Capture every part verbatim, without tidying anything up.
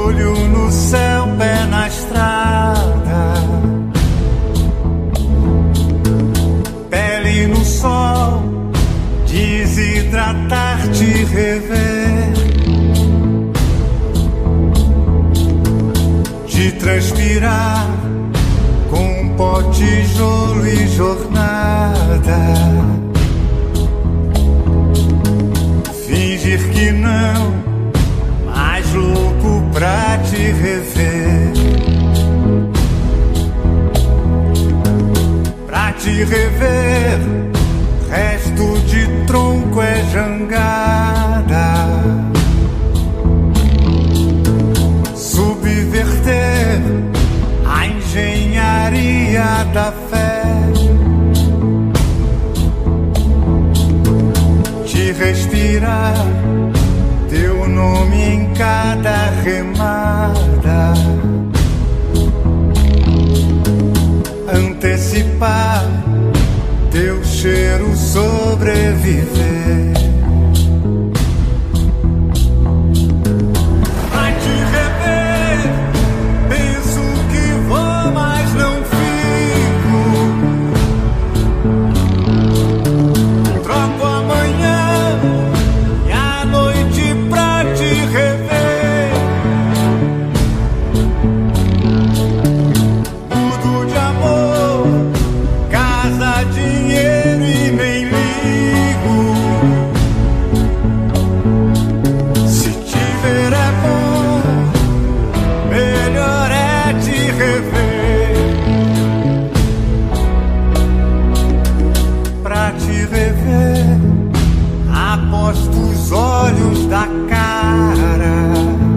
olho no céu, pé na estrada, pele no sol, desidratar, te rever, de transpirar com pó, tijolo e jornada, fingir que não, mais louco pra te rever, pra te rever, resto de tronco é jangada, subverter a engenharia da fé, te respirar, teu nome em cada remada, antecipar, teu cheiro sobreviver. Vai te rever, penso que vou, mas não fico. Troco amanhã e a noite pra te rever. Mudo de amor, casa, dinheiro e nem ligo. Se te ver é bom, melhor é te rever. Pra te rever, aposto os olhos da cara,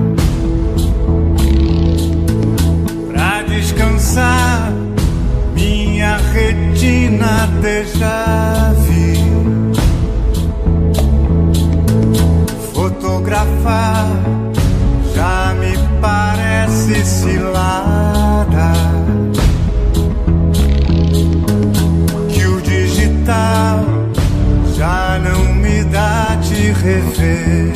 pra descansar minha retina déjà vu, fotografar já me parece cilada, que o digital já não me dá de rever.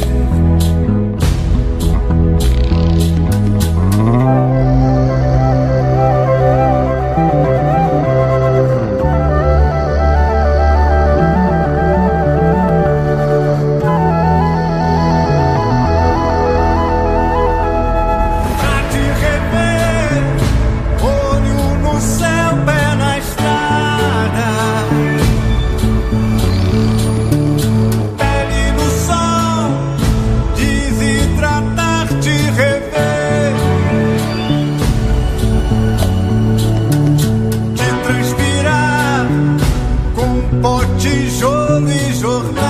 Pra te rever, olho no céu, pé na estrada, pele no sol, desidratar, te rever, de transpirar com pó, tijolo e jornal.